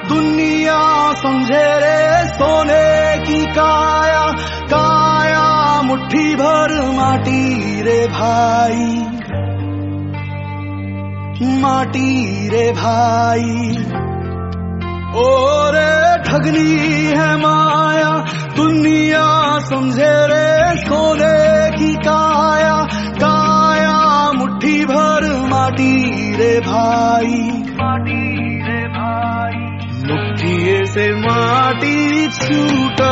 दुनिया समझे रे सोने की काया, काया मुट्ठी भर माटी रे भाई, माटी रे भाई। ओरे ठगनी है माया, दुनिया समझे रे सोने की काया, काया मुट्ठी भर माटी रे भाई, माटी रे भाई। मुट्ठी से माटी छूटा